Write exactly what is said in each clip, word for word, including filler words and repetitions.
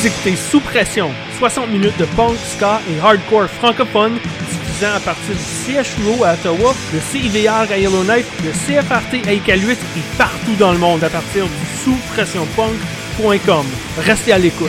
Vous écoutez Sous Pression, soixante minutes de punk, ska et hardcore francophone, diffusant à partir du C H U O à Ottawa, le C I V R à Yellowknife, le C F R T à Iqaluit et partout dans le monde à partir du sous pression punk point com. Restez à l'écoute.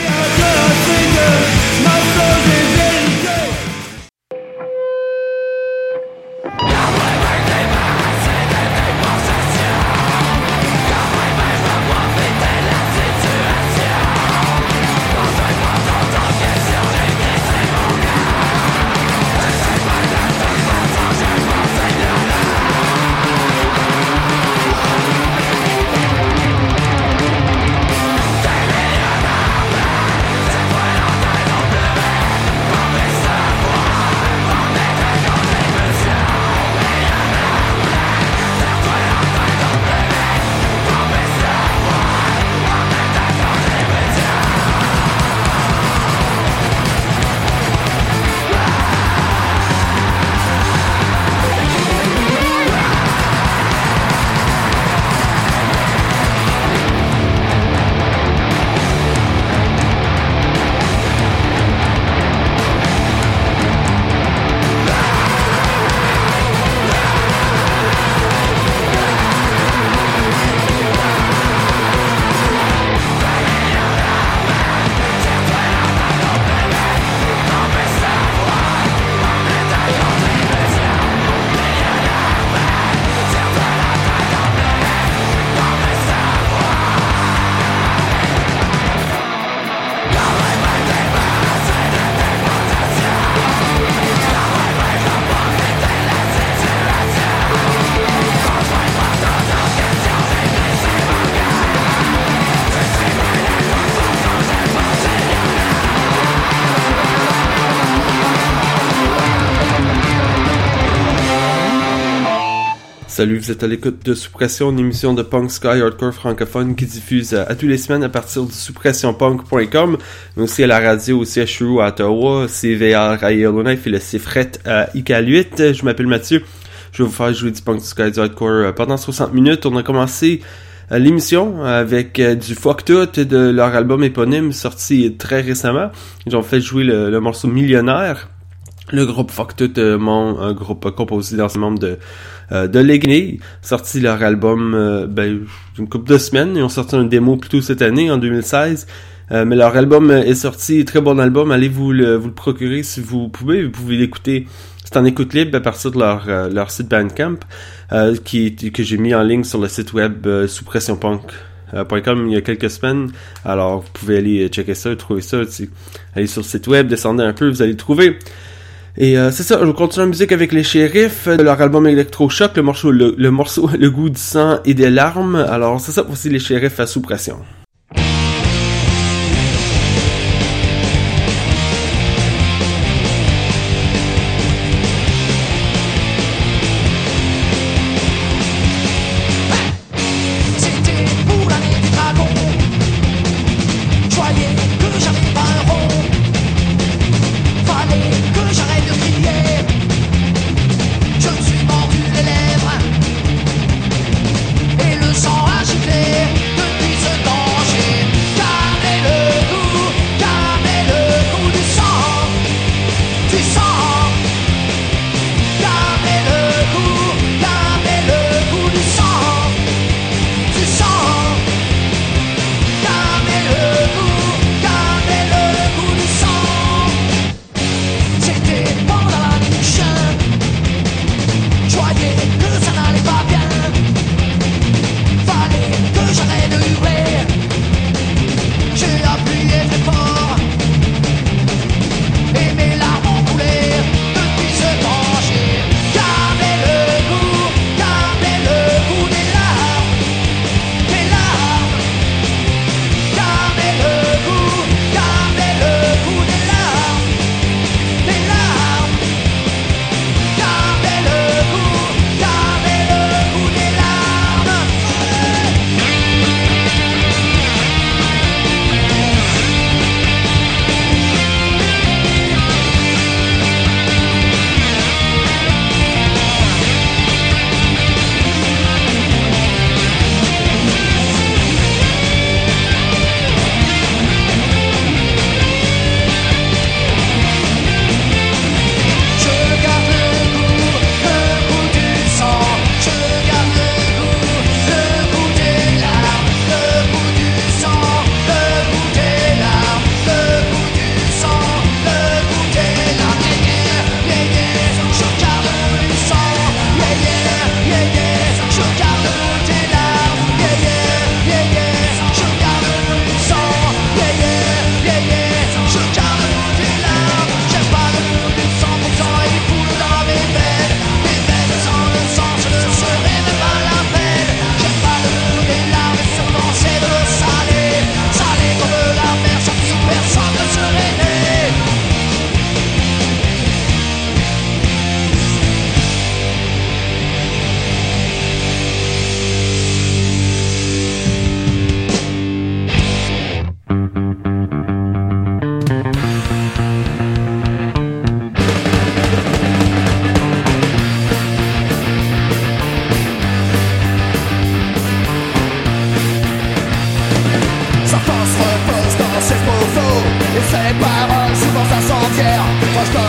Salut, vous êtes à l'écoute de Sous Pression, une émission de punk, ska et hardcore francophone qui diffuse à, à tous les semaines à partir du sous pression punk point com, mais aussi à la radio au C H U O à Ottawa, C V R à Yellowknife et le C F R T à Iqaluit. Je m'appelle Mathieu, je vais vous faire jouer du punk, du ska et du hardcore pendant soixante minutes. On a commencé euh, l'émission avec euh, du Fuck Tout de leur album éponyme sorti très récemment. Ils ont fait jouer le, le morceau Millionnaire. Le groupe Fuck Tout, euh, mon, un groupe composé d'anciens membres de euh, de Legné, sorti leur album euh, ben une couple de semaines. Ils ont sorti un démo plus tôt cette année, en deux mille seize. Euh, mais leur album est sorti, très bon album. Allez vous le, vous le procurer si vous pouvez. Vous pouvez l'écouter, c'est en écoute libre à partir de leur euh, leur site Bandcamp, euh, qui que j'ai mis en ligne sur le site web euh, sous pression punk point com il y a quelques semaines. Alors vous pouvez aller checker ça, trouver ça. T'sais. Allez sur le site web, descendez un peu, vous allez le trouver. Et euh, c'est ça, je continue la musique avec les Shérifs de leur album Electrochoc, le morceau, le, le morceau, le goût du sang et des larmes. Alors c'est ça, voici les Shérifs à Sous Pression.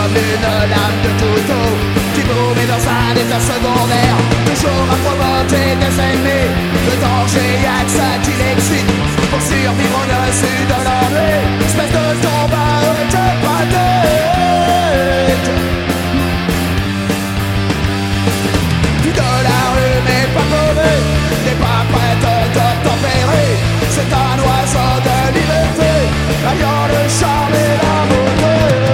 comme une lame de couteau qui vous met dans un état secondaire, toujours à provoquer des ennemis. Le danger, y'a que ça qui l'excite. Pour survivre au-dessus de l'ennui, espèce de combat de pratique. Puis de la rue mais pas paumé, n'est pas prête d'obtempérer. C'est un oiseau de liberté, ayant le charme et la beauté.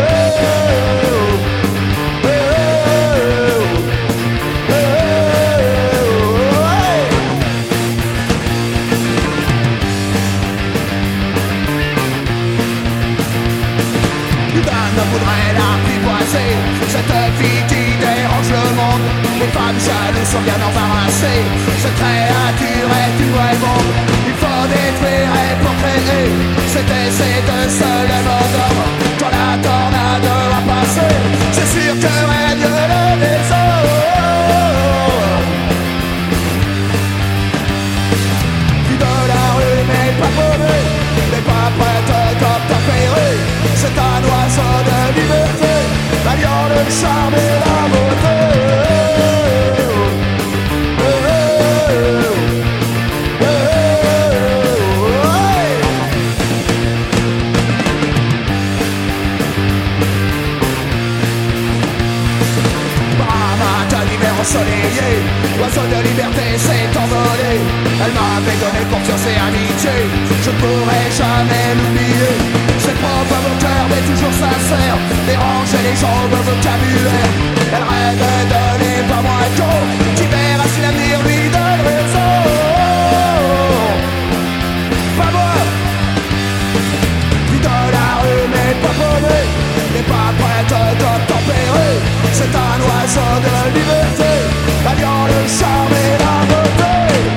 Voudrait l'apprivoiser, cette vie qui dérange le monde. Les femmes jalouses sont bien embarrassées, cette créature est une vraie bombe. Il faut détruire et pour créer, c'est essayer de se le mot d'homme. Quand la tornade va passer, c'est sûr que règne le désordre. Puis de la rue mais pas paumé, n'est pas prête d'obtempérer. C'est un oiseau de liberté, alliant le charme et la beauté. Ensoleillé, l'oiseau de liberté s'est envolé. Elle m'avait donné confiance et amitié, je ne pourrai jamais l'oublier. C'est propre à mon cœur mais toujours sincère, déranger les gens de vocabulaire. Elle rêve de donner pas moins tôt, qui verra si l'avenir lui donne raison. Pas moi, puis de la rue mais pas paumé, n'est pas prête d'obtempérer. C'est un oiseau de liberté, alliant le charme et la beauté.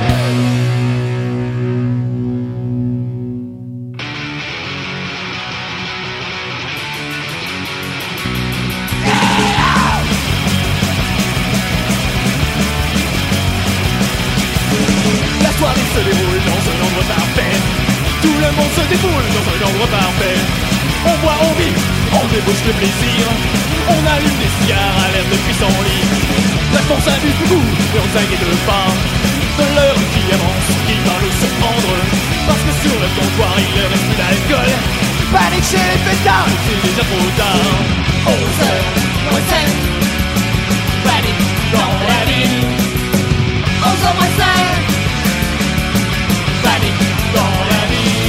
La soirée se déroule dans un endroit parfait. Tout le monde se déboule dans un endroit parfait. On boit, on vit, on débouche le plaisir. On allume des cigares à l'air depuis son lit. La course abuse beaucoup et on s'inquiète pas de l'heure qui avance, qui va nous surprendre. Parce que sur le comptoir il ne reste plus d'alcool. Panique chez les fêtards, c'est déjà trop tard. onze heures, moins cinq, panique dans la ville. onze heures moins cinq, panique dans la ville.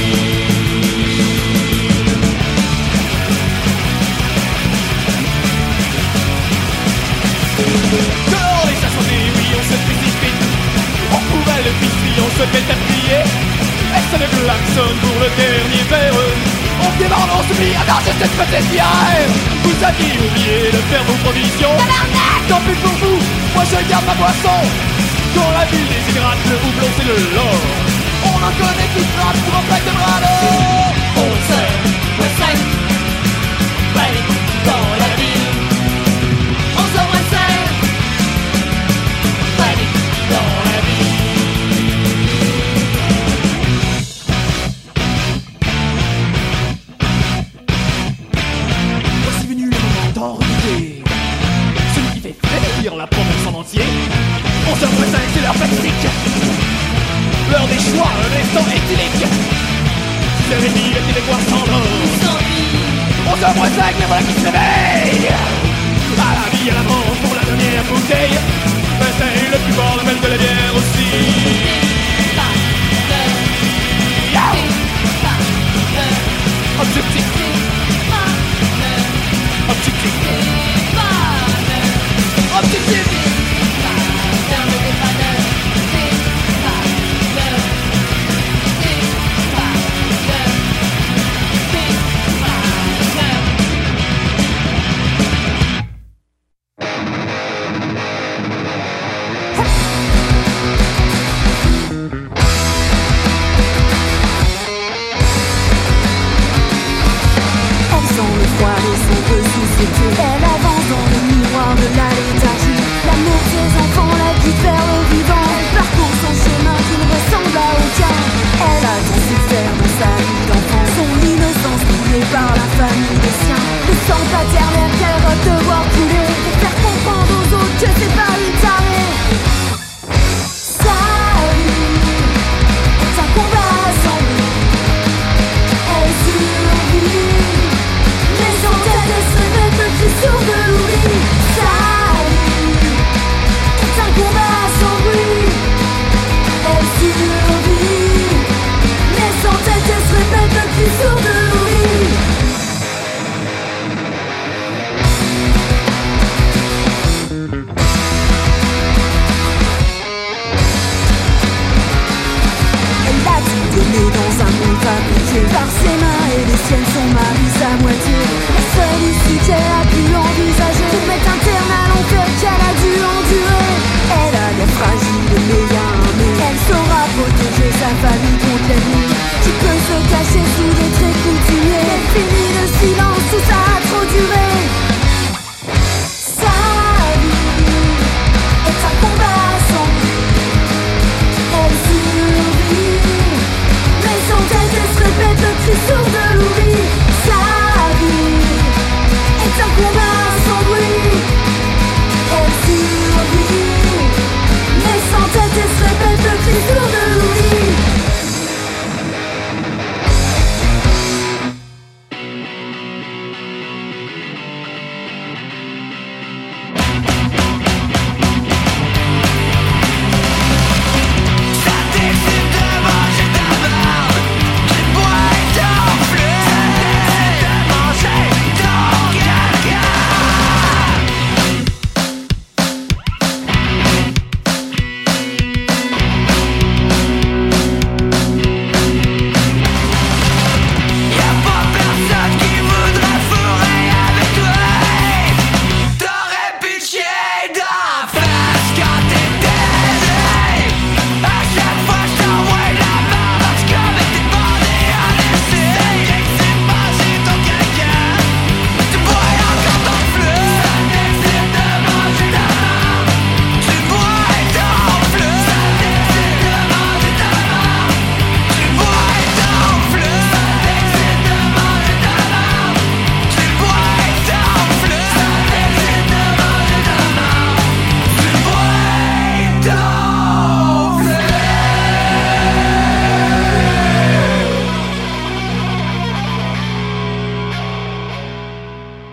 Dehors les chasseurs des oui, on se précipite. On pourrait le piscine, on se met à prier. Et ça ne klaxonne pour le dernier verre. On démarre, on s'oublie, ah non, c'est cette petite bière. Vous aviez oublié de faire vos provisions. Tant pis pour vous, moi je garde ma boisson. Quand la ville déshydrate, le houblon c'est de l'or. On en connaît qui frappe pour un pack de bras. onze heures, moins cinq, panique dans la ville. onze heures moins cinq, panique dans la ville. Voici venu le moment d'en redouter, celui qui fait frémir la province en entier. onze heures moins cinq, c'est l'heure fatidique, l'heure des choix, un instant éthylique. six heures trente, les Québécois s'endorment. onze heures moins cinq, mais voilà qui se réveille. À la vie, à la mort, pour la dernière bouteille. Ben c'est le plus fort, l'appel de la bière aussi. Objectif. Objectif. Objectif. Elle avance dans le miroir de la léthargie. L'amour des enfants la guide vers le vivant. Elle parcourt son chemin qui ne ressemble à aucun. Elle a tant souffert dans sa vie d'enfant. Son innocence doublée par la famille des siens. Le sang paternel qu'elle rôde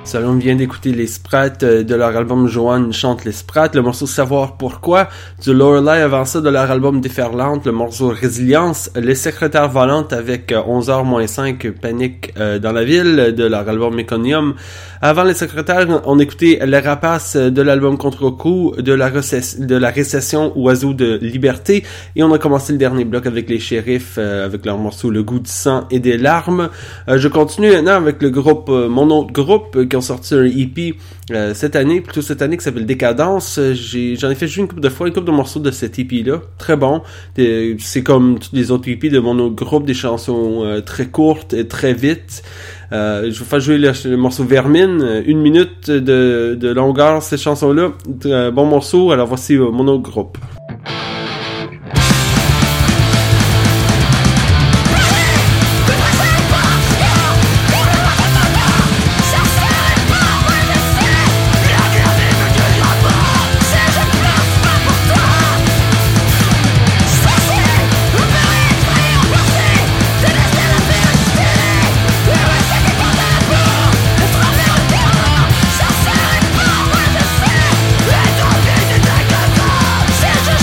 Ça, on vient d'écouter les Sprats euh, de leur album Joanne chante les Sprats, le morceau Savoir Pourquoi du Lorelei, avant ça de leur album Déferlante, le morceau Résilience, les Secrétaires Volantes avec euh, onze heures moins cinq Panique euh, dans la ville de leur album Méconium. Avant les Secrétaires, on écoutait Les Rapaces de l'album Contre-coup, de la, recess- de la récession Oiseau de Liberté, et on a commencé le dernier bloc avec les Shérifs euh, avec leur morceau Le Goût du sang et des larmes. Euh, je continue maintenant avec le groupe, euh, mon autre groupe, euh, qui ont sorti un E P euh, cette année, plutôt cette année, qui s'appelle Décadence. Euh, j'ai, j'en ai fait jouer une couple de fois, une couple de morceaux de cet E P-là. Très bon. Des, c'est comme tous les autres E P de mon autre groupe, des chansons euh, très courtes et très vite. Euh, je vais faire jouer le, le morceau Vermine, une minute de, de longueur, cette chanson-là. Euh, bon morceau, alors voici euh, mon autre groupe. Cherche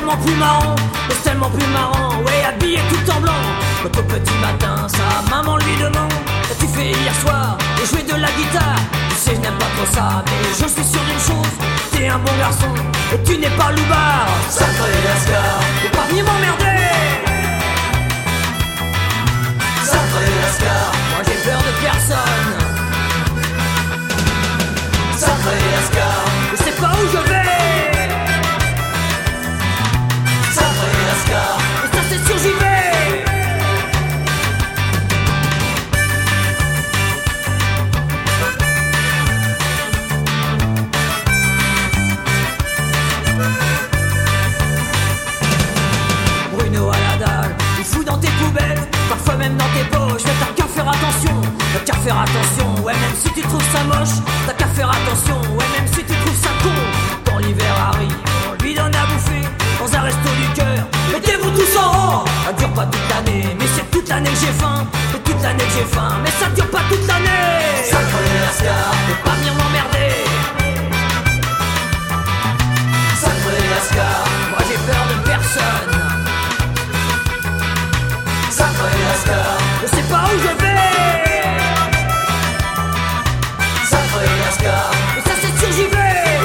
tellement plus marrant, mais c'est tellement plus marrant. Ouais, habillé tout en blanc, quand au petit matin, sa maman lui demande: qu'as-tu fait hier soir? J'ai joué de la guitare. Tu sais, je n'aime pas trop ça, mais je suis sûr d'une chose: t'es un bon garçon, et tu n'es pas loupard. Sacré Lascar, faut pas venir m'emmerder. Sacré Lascar, moi j'ai peur de personne. Sacré Lascar, je sais pas où je vais. Sacré Lascar, et ça c'est sûr j'y vais. Bruno à la dalle, il fout dans tes poubelles, parfois même dans tes poches. Mais t'as qu'à faire attention, t'as qu'à faire attention. Ouais, même si tu trouves ça moche, t'as qu'à faire attention. Ouais, même si tu trouves ça con. Quand l'hiver arrive, on lui donne à bouffer dans un resto du cœur. Mettez-vous tous en rang. Ça dure pas toute l'année, mais c'est toute l'année que j'ai faim. C'est toute l'année que j'ai faim, mais ça dure pas toute l'année. Sacré Lascar, faut pas venir m'emmerder. Sacré Lascar, moi j'ai peur de personne. Sacré Lascar, je sais pas où je vais. Sacré Lascar, et ça c'est sûr j'y vais.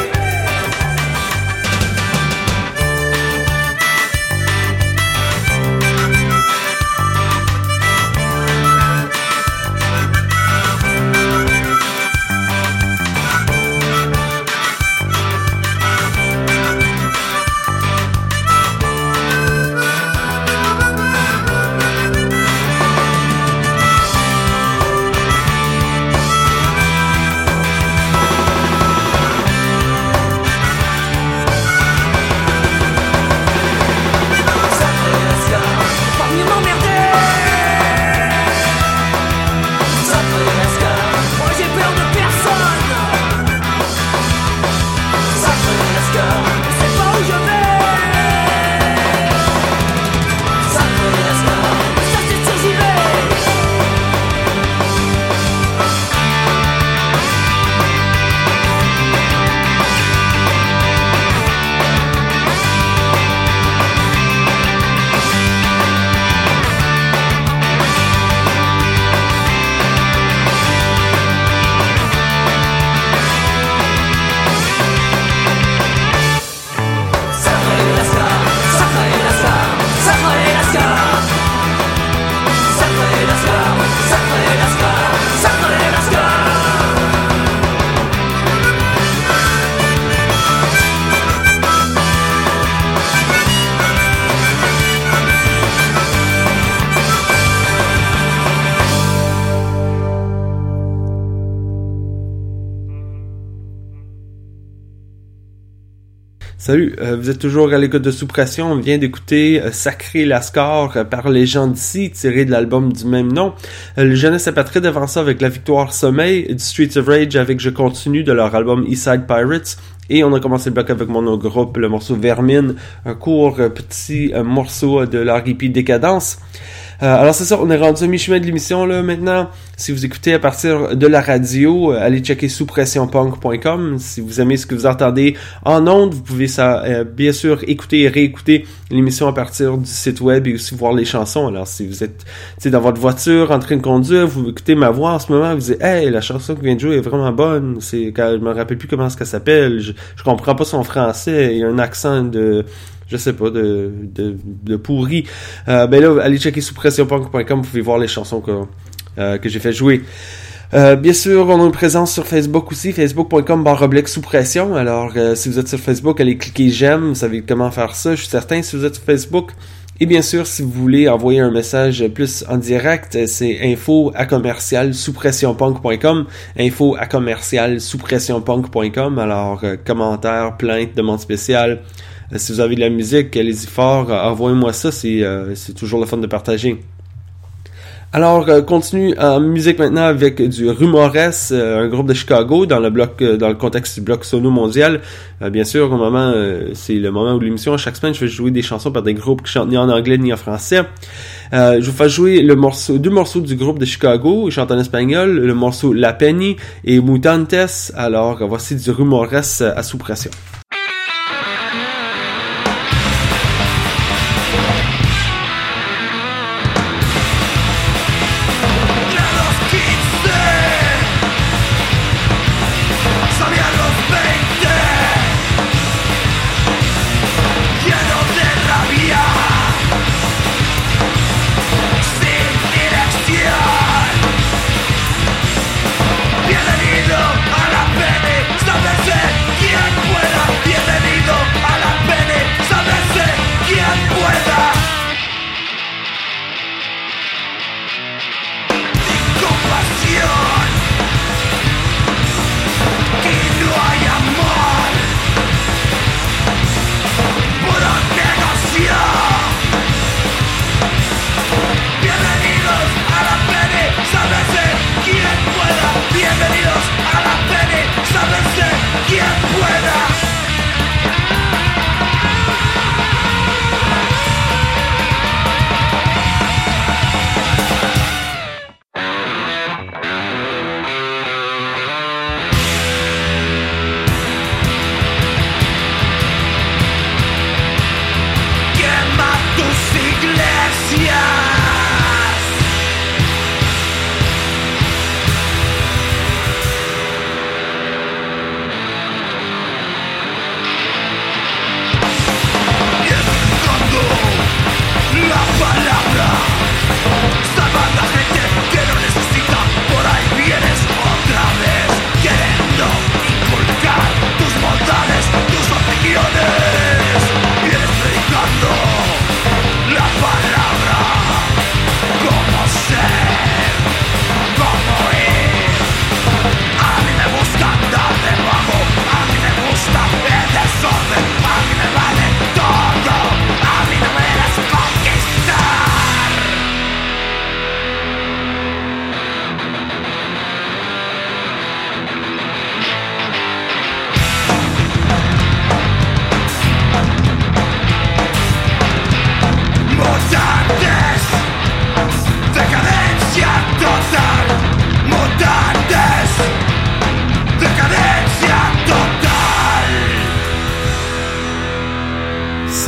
Salut, euh, vous êtes toujours à l'écoute de Sous-Pression. On vient d'écouter euh, Sacré Lascar euh, par Les gens d'ici, tiré de l'album du même nom. Euh, le Jeunesse Apatride avant ça avec La Victoire Sommeil, du Streets of Rage avec Je Continue de leur album Eastside Pirates. Et on a commencé le bloc avec mon autre groupe, le morceau Vermine, un court euh, petit euh, morceau de leur E P Décadence. Euh, alors c'est ça, on est rendu à mi-chemin de l'émission là maintenant. Si vous écoutez à partir de la radio, euh, allez checker sous pression punk point com. Si vous aimez ce que vous entendez en ondes, vous pouvez ça euh, bien sûr écouter et réécouter l'émission à partir du site web et aussi voir les chansons. Alors si vous êtes dans votre voiture en train de conduire, vous écoutez ma voix en ce moment, vous dites hey, la chanson qui vient de jouer est vraiment bonne. C'est quand je me rappelle plus comment est-ce qu'elle s'appelle. Je, je comprends pas son français. Il y a un accent de je sais pas, de, de, de pourri. Euh, ben là, allez checker sous pression punk point com, vous pouvez voir les chansons que, euh, que j'ai fait jouer. Euh, bien sûr, on a une présence sur Facebook aussi, facebook point com barre oblique sous pression. Alors, euh, si vous êtes sur Facebook, allez cliquer j'aime, vous savez comment faire ça, je suis certain, si vous êtes sur Facebook. Et bien sûr, si vous voulez envoyer un message plus en direct, c'est info à commercial sous pression punk point com, info à commercial sous pression punk point com. Alors, euh, commentaires, plaintes, demandes spéciales. Euh, si vous avez de la musique, allez-y fort, euh, envoyez-moi ça, c'est, euh, c'est toujours le fun de partager. Alors, euh, continue en musique maintenant avec du Rumores, euh, un groupe de Chicago, dans le bloc, euh, dans le contexte du bloc Sono mondial. Euh, bien sûr, au moment, euh, c'est le moment où l'émission, chaque semaine, je vais jouer des chansons par des groupes qui chantent ni en anglais ni en français. Euh, je vous fais jouer le morceau, deux morceaux du groupe de Chicago, ils chantent en espagnol, le morceau La Penny et Mutantes. Alors, voici du Rumores à sous pression.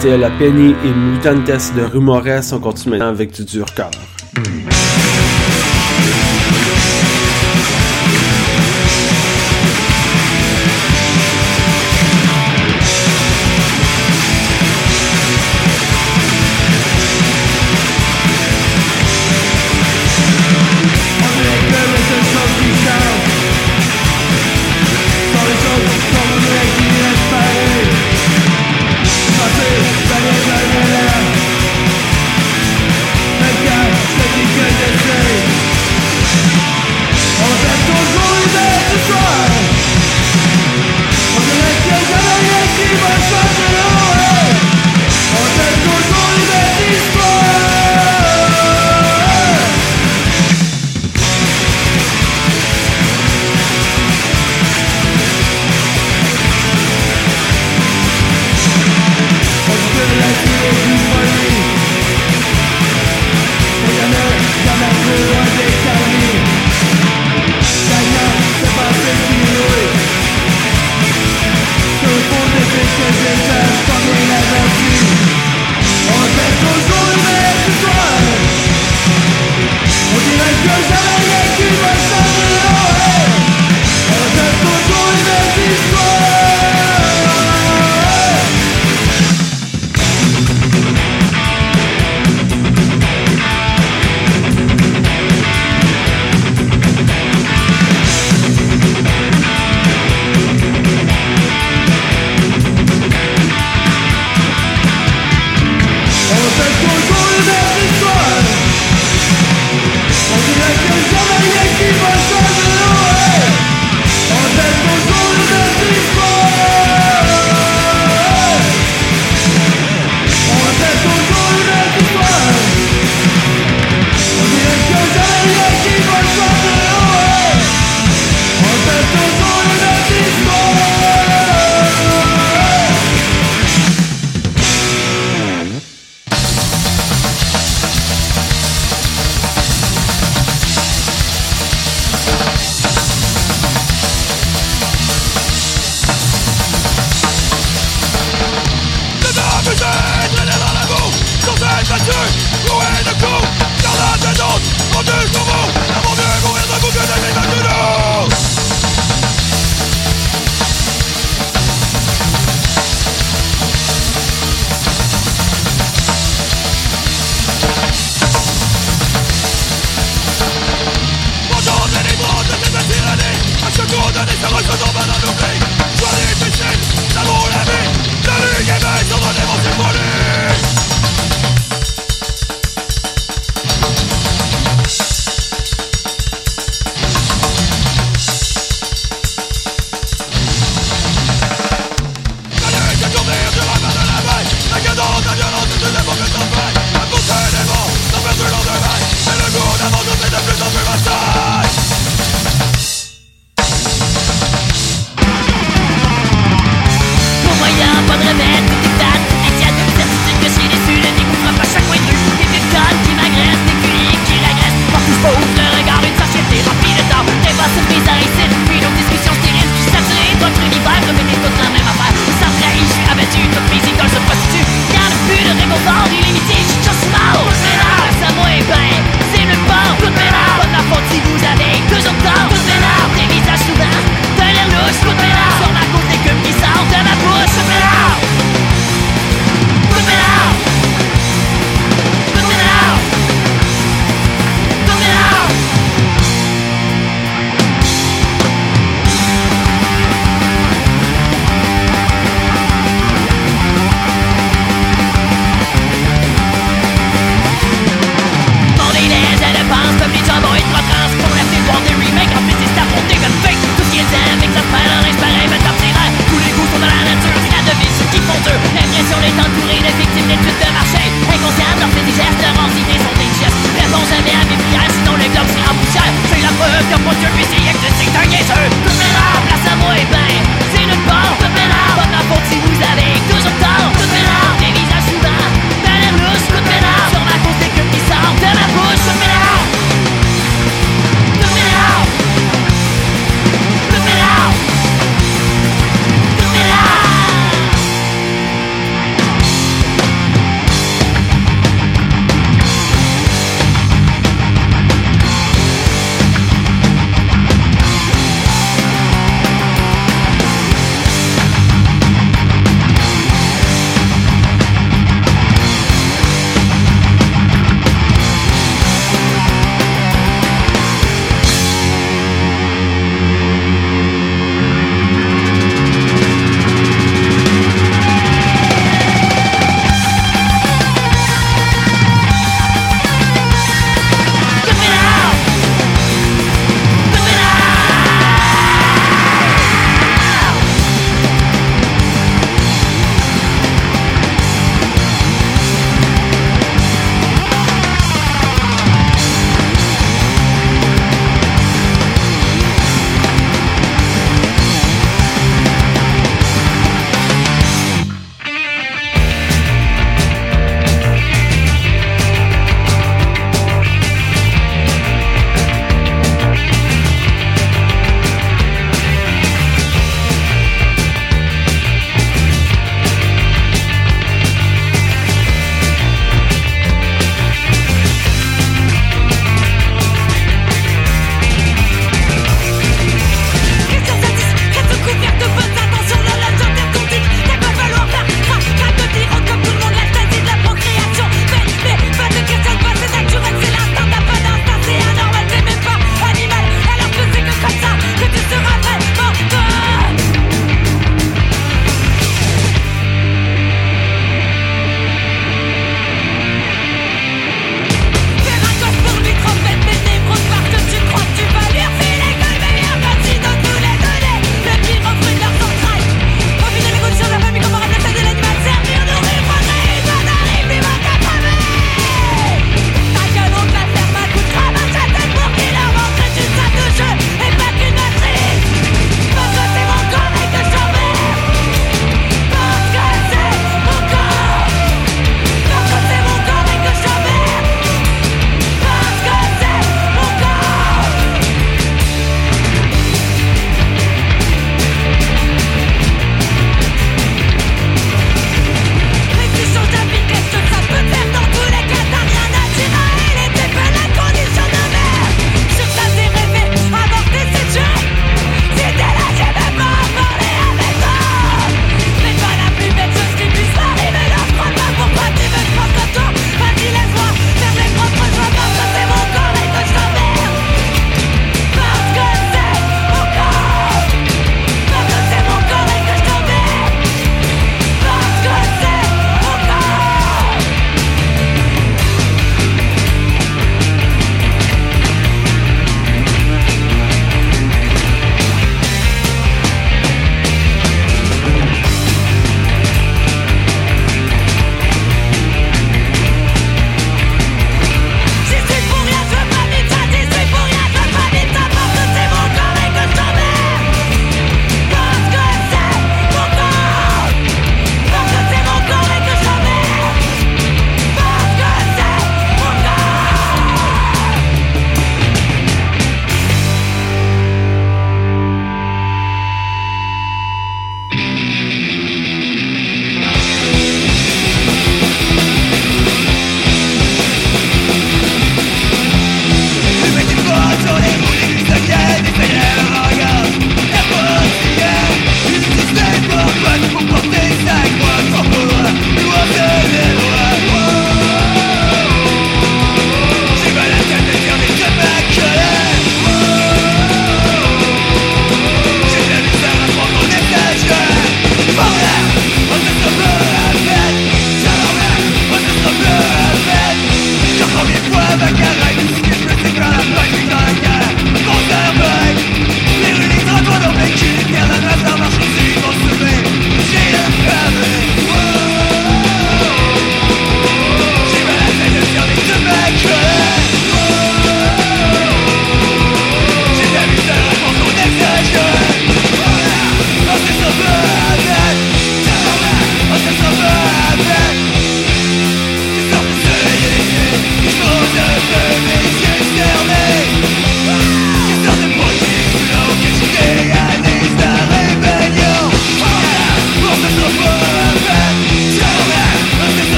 C'était La Penny et Mutantes de Rumores. On continue maintenant avec du dur cœur.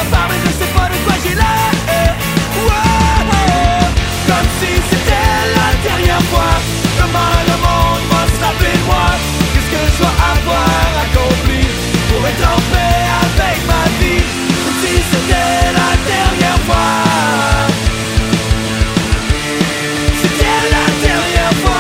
part mais je sais pas de quoi j'ai l'air. Wow. Comme si c'était la dernière fois. Comment le monde va se rappeler de moi? Qu'est-ce que je dois avoir accompli pour être en paix avec ma vie? Comme si c'était la dernière fois. C'était la dernière fois.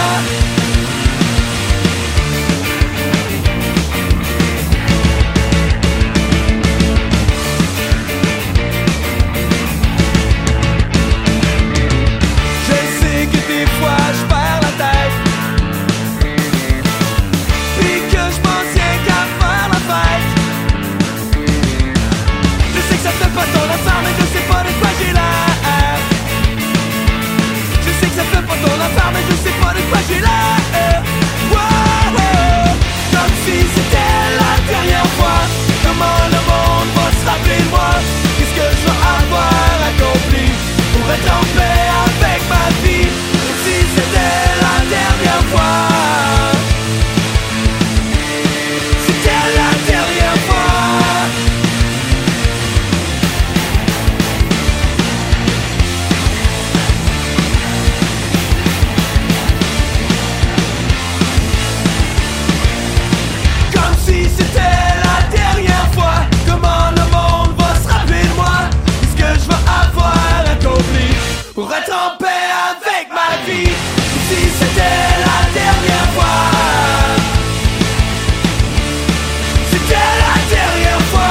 Je sais que des fois je perds la tête, puis que je pense rien qu'à faire la fête. Je sais que ça fait pas ton affaire, mais je sais pas de quoi j'ai l'air. Je sais que ça fait pas ton affaire, mais je sais pas de quoi j'ai l'air. Wow. Comme si c'était la dernière fois. Comment le monde va se rappeler de moi? Qu'est-ce que je dois avoir accompli pour être en paix avec ma vie? Comme si c'était la dernière fois. C'était la dernière fois. Comme si c'était la dernière fois. Comment le monde va se rappeler de moi? Qu'est-ce que je vais avoir accompli pour être en paix avec ma vie? Comme si c'était la dernière fois. C'était la dernière fois.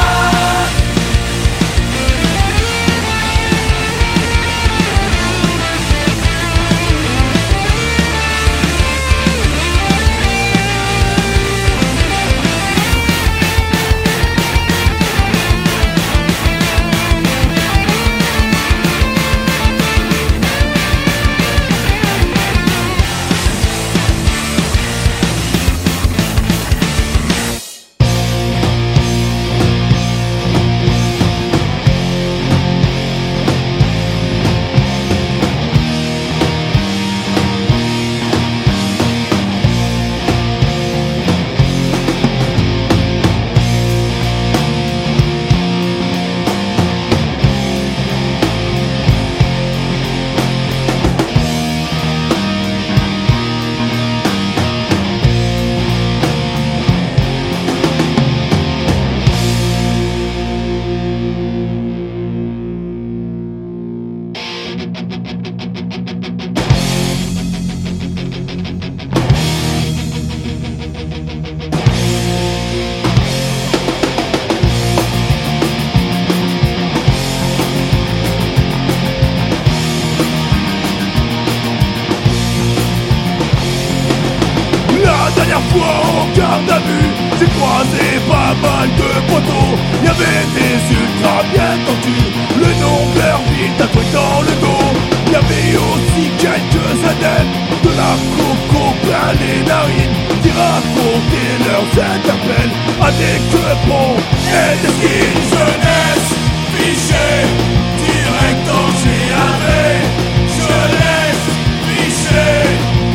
La dernière fois au garde à vue, j'ai croisé pas mal de poteaux. Y'avait des ultras bien tendus, le nom de leur ville tatoué dans le dos. Y'avait aussi quelques adeptes de la coco plein les narines, qui racontaient leurs interpelles à des quepons et des skins. Jeunesse fichée, direct en G A V. Jeunesse fichée.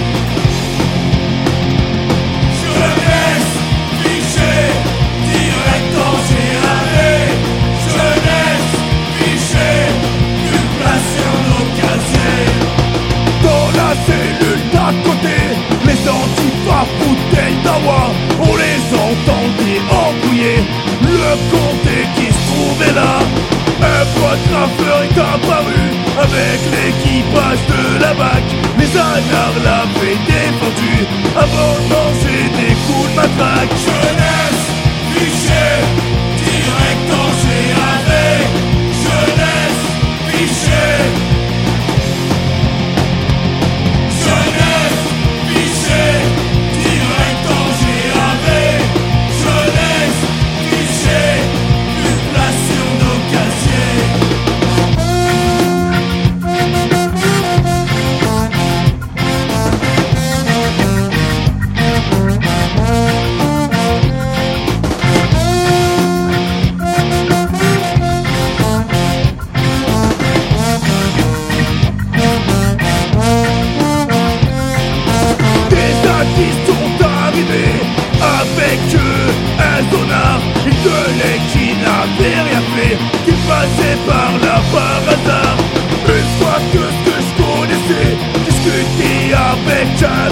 Jeunesse fichée, direct en G A V. Jeunesse fichée, nulle place sur nos casiers. Dans la cellule d'à côté, les antifas bouteilles d'awa, on les entendait embrouiller. Le comté qui se trouvait là, un poitraffeur est apparu avec l'équipage de la B A C. Les anards l'avaient défendu avant de manger des coups de matraque. Jeunesse fichée, direct en G A V. Jeunesse fichée. Jeunesse fichée, direct en G A V. Jeunesse fichée, une place sur nos casiers.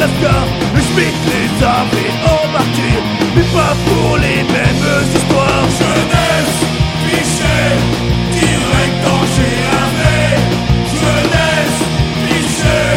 lascar. Le Schmitt les avait embarqués, mais pas pour les mêmes histoires. Jeunesse, cliché, direct dans G R V. Jeunesse, cliché.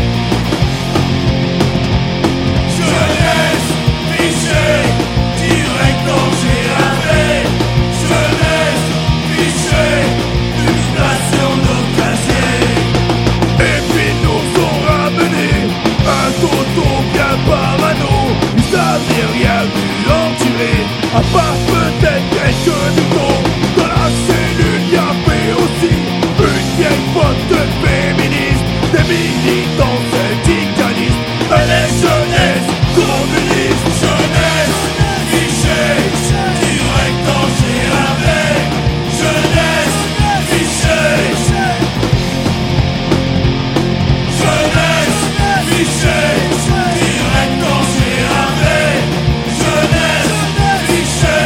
Jeunesse, cliché, direct dans G R V. Jeunesse, cliché, une place sur nos casiers. Et puis nous ont ramené un toto bien parano. Ils avaient rien vu en tirer, à part peut-être quelques moutons. Dans la cellule y'avait aussi une vieille pote féministe, des militants syndicalistes, elle est jeunesse communiste. Jeunesse, cliché, direct dans G R V. Jeunesse, cliché. Jeunesse, cliché, direct dans G R V. Jeunesse, cliché.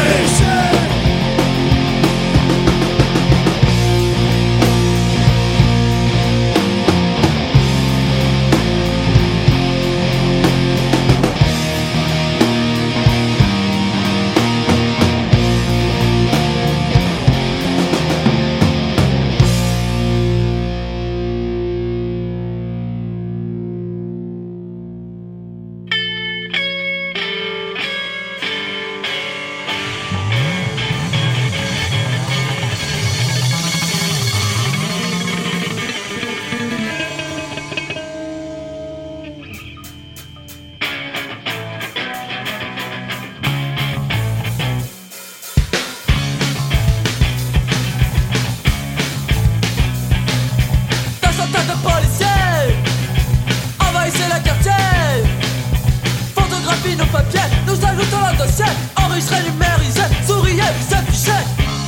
Des centaines de policiers envahissaient la quartier, photographient nos papiers, nous ajoutons le dossier, enregistrés, numérisés, souriez, s'affichaient.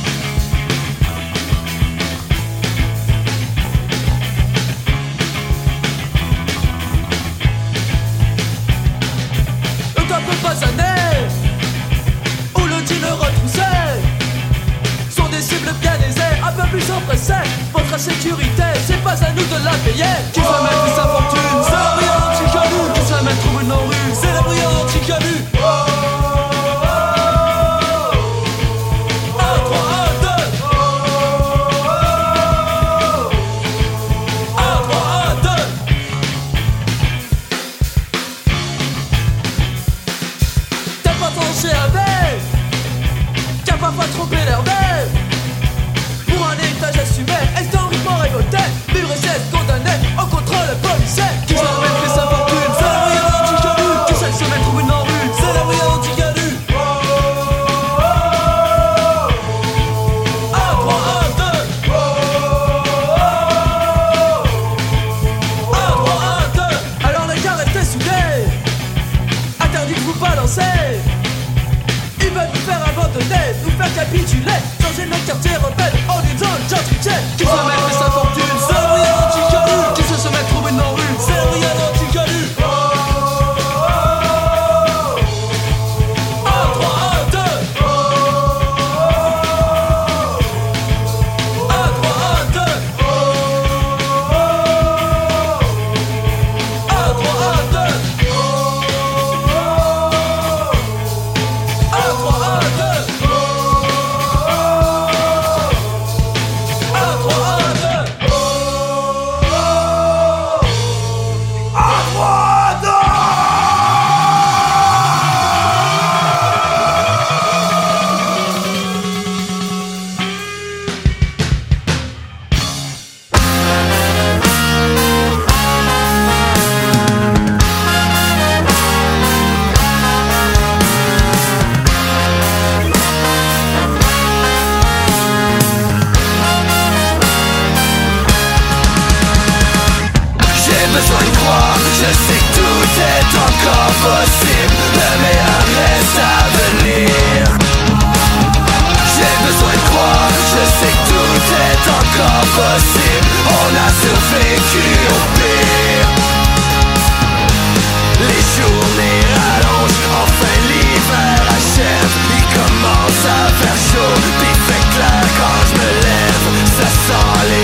Le temps peut pas années où le dealer retroussé sont des cibles bien aisées, un peu plus empressées. Votre sécurité, c'est pas à nous de la payer. Qui se met plus sa fortune, c'est la brillante anti-calu. Qui se met trouve une en rue, c'est la brillante anti-calu. un, trois, un, deux. un, trois, un, deux. T'es pas ton G R V, qui a parfois trompé l'herbe. Pour un héritage assumé, historiquement révolté, vivre et cesse condamné au contrôle policier. Qui se met plus sa fortune, c'est la brillante anti-calu. Qui sait se mettre une en rue, c'est la brillante anti-calu. un, trois, un, deux. un, trois, un, deux. Alors les gars restez soudés, interdit de vous balancer. Ils veulent nous faire abandonner, nous faire capituler, changer notre quartier rebelle en disant le gentrifié. Qui se met plus sa fortune, c'est la brillante anti-calu. Qui se se met trouver une en rue, c'est la brillante anti-calu. un, trois, un, deux. un, trois, un, deux. un, trois, un, deux. un, trois, un, deux. un, trois, un, deux.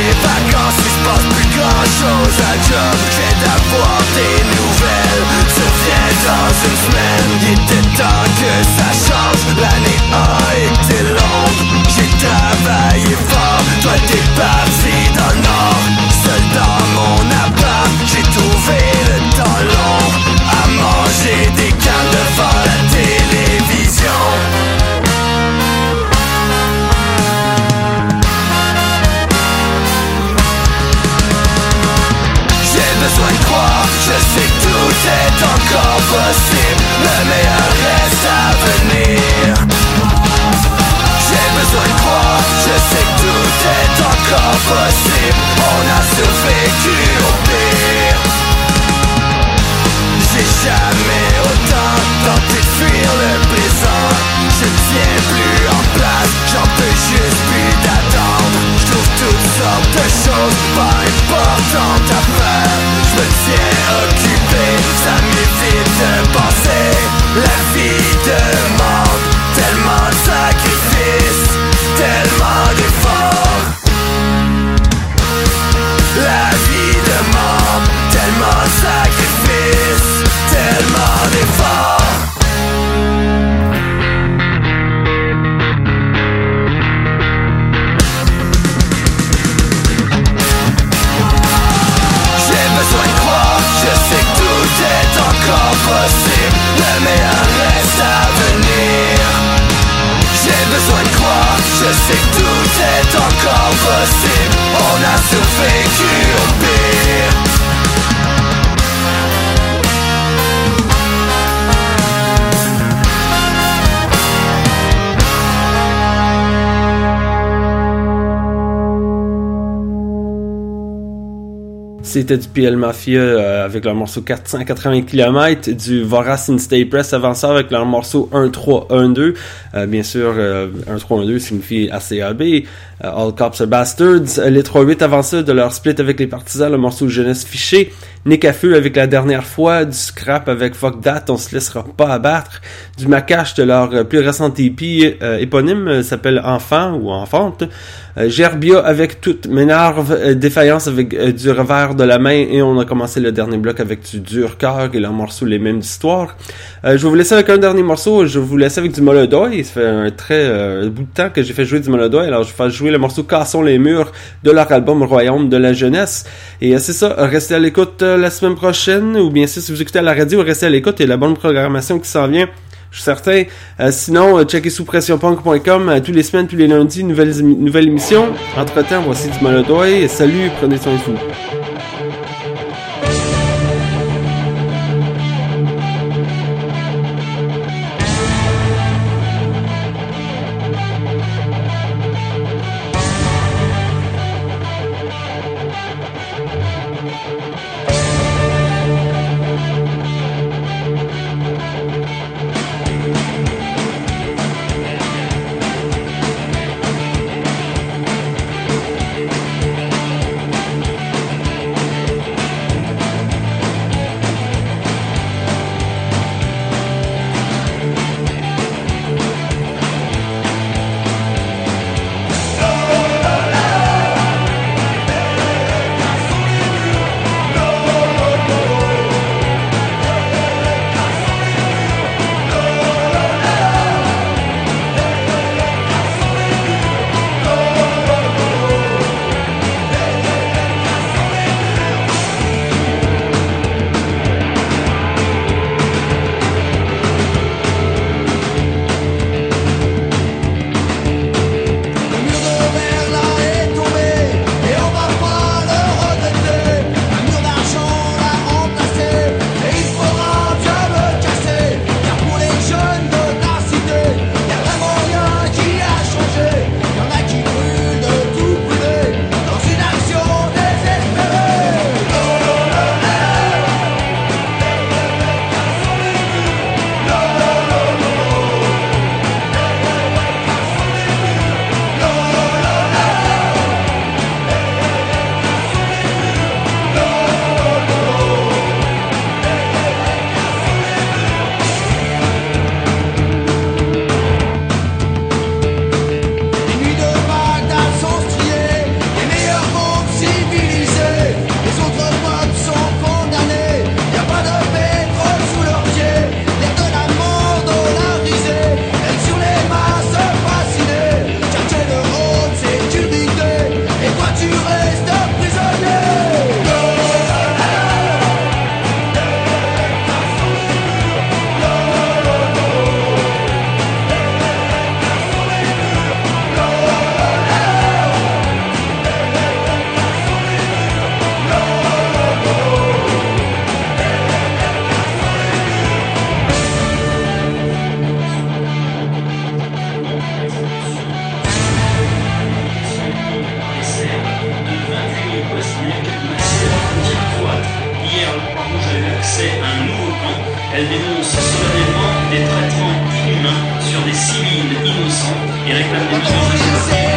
chose à job, j'ai d'avoir des nouvelles. était dans une semaine. Il était temps que ça change. L'année a été longue. J'ai travaillé fort. Toi t'es parti dans le nord. Seul dans mon appart, j'ai trouvé le temps long à manger des cannes devant la télévision. J'ai besoin de croire, je sais que tout est encore possible. Le meilleur reste à venir. J'ai besoin de croire, je sais que tout est encore possible. On a survécu au pire. J'ai jamais autant tenté de fuir le présent. Je tiens plus en place, j'en peux juste plus d'attendre. Je trouve toutes sortes de choses pas importantes à faire. Je me tiens occupé, ça m'évite de penser. La vie demande tellement de sacrifices, tellement d'efforts. La vie demande tellement de sacrifices, tellement d'efforts. J'ai besoin de croire, je sais que tout est encore possible. Le meilleur reste à venir. J'ai besoin de croire, je sais que tout est encore possible. On a survécu au pire. C'était du P L Mafia euh, avec leur morceau quatre cent quatre-vingts kilomètres, du Vorace in Stay Press avant ça avec leur morceau un trois un deux. Euh, bien sûr, euh, un trois un deux signifie A C A B, euh, All Cops Are Bastards. Euh, les trois huit avant ça de leur split avec les Partisans, le morceau Jeunesse Fichée. Nick à feu avec La Dernière Fois, du Scrap avec Fuck That, On se laissera pas abattre. Du Macache de leur euh, plus récente E P euh, éponyme, euh, s'appelle Enfant ou Enfante. Euh, Gerbia avec Toute M'énerve, euh, Défaillance avec euh, du Revers de la Main, et on a commencé le dernier bloc avec du Dur Cœur et leur morceau Les Mêmes d'Histoire. Euh, je vais vous laisser avec un dernier morceau, je vais vous laisser avec du Molodoy. Ça fait un très euh, bout de temps que j'ai fait jouer du Molodoy, alors je vais faire jouer le morceau Cassons les murs de leur album Royaume de la Jeunesse. Et euh, c'est ça, restez à l'écoute euh, la semaine prochaine, ou bien si vous écoutez à la radio, restez à l'écoute, il y a la bonne programmation qui s'en vient. Je suis certain. Euh, sinon, euh, checkez sous pression punk point com euh, tous les semaines, tous les lundis, nouvelle, nouvelle émission. Entre-temps, voici du Molodoy. Salut, prenez soin de vous. lancer un nouveau camp. Elle dénonce solennellement des traitements inhumains sur des civils innocents et réclame des mesures de sécurité.